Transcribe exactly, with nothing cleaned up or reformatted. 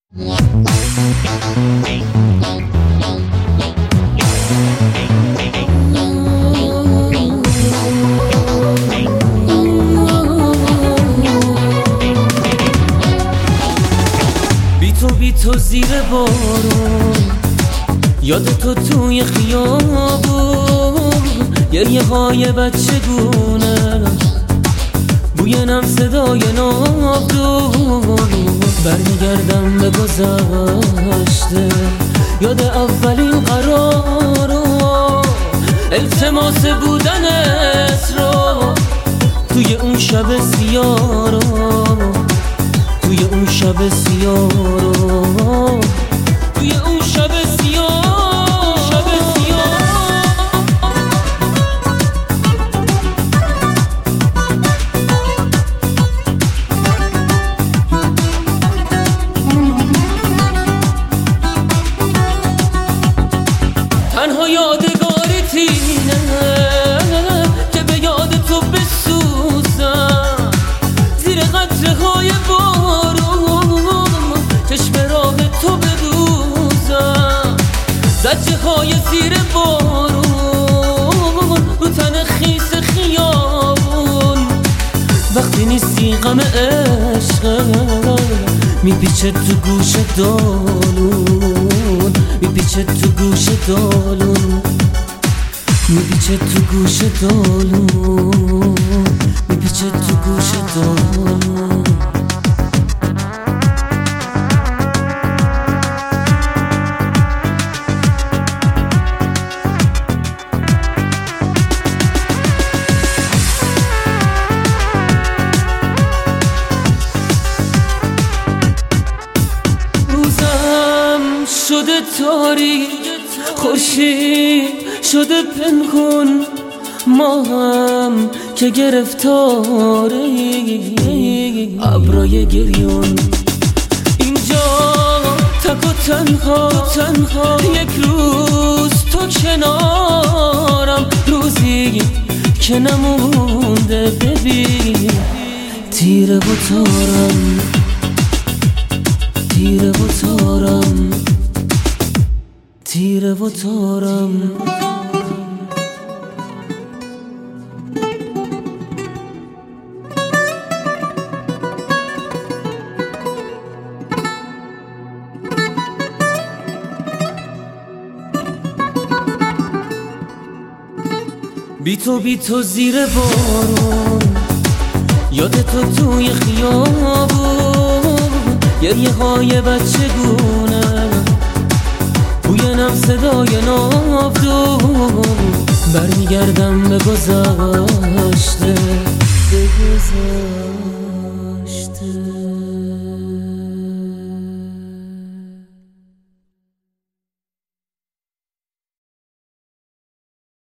بی تو بی تو زیر بارون، یاد تو توی خیابون، گریه های بچگونه، بوی نم صدای ناودون. برمیگردم به گذشته، یاد اولین قرار و التماس بودن اسرار توی اون شب سیاه رو، توی اون شب سیاه رو، توی اون شب سیاه، شب سیاه. تنها یادگاری تینه که به یاد تو بسوزم، زیر قطره های بارون چشم راه تو بدوزم، زجه های زیر بارون رو تن خیس خیابون. وقتی نیستی غم عشق میپیچه تو گوش دالون، میپیچه تو گوش دالون، میپیچه تو گوش دالون، میپیچه تو گوش دالون. شده تاریک، خورشید شده پنهون، ما هم که گرفتاری ابرای گریون. اینجا تک و تنها، تنها یک روز تو کنارم، روزی که نمونده ببین تیره و تارم، تیره و تارم، تیره و تارم. بی تو بی تو زیر بارون، یاد تو توی خیابون، گریه های بچگونه، بوی نم صدای ناودون. برمیگردم به گذشته، به گذشته.